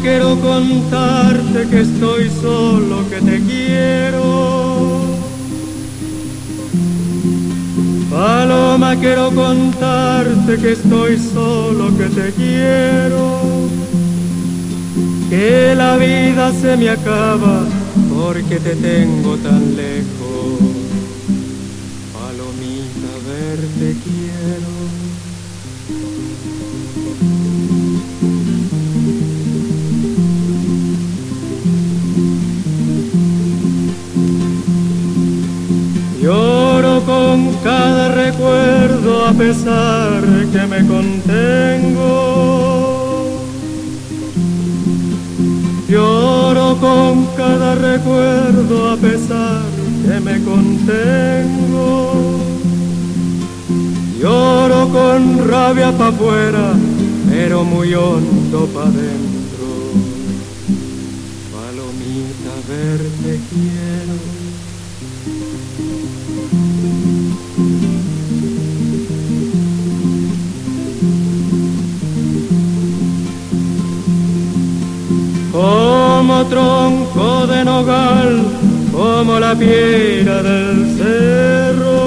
quiero contarte que estoy solo, que te quiero. Paloma, quiero contarte que estoy solo, que te quiero. Que la vida se me acaba porque te tengo tan lejos. Palomita, verte quiero. Lloro con cada recuerdo a pesar que me contengo. Lloro con cada recuerdo a pesar que me contengo. Lloro con rabia pa' afuera, pero muy hondo pa' dentro. Palomita, verte quiero. Como tronco de nogal, como la piedra del cerro.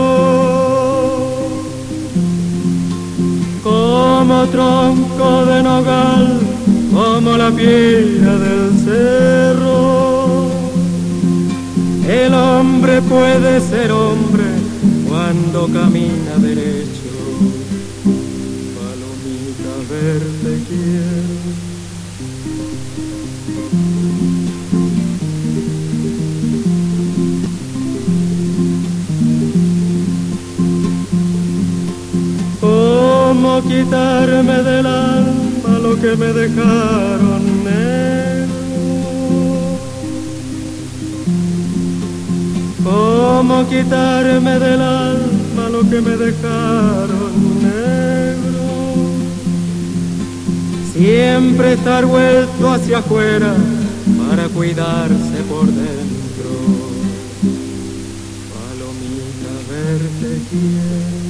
Como tronco de nogal, como la piedra del cerro. El hombre puede ser hombre cuando camina derecho. Palomita, verte quiero. ¿Cómo quitarme del alma lo que me dejaron negro? ¿Cómo quitarme del alma lo que me dejaron negro? Siempre estar vuelto hacia afuera para cuidarse por dentro. Palomita, verte quiero.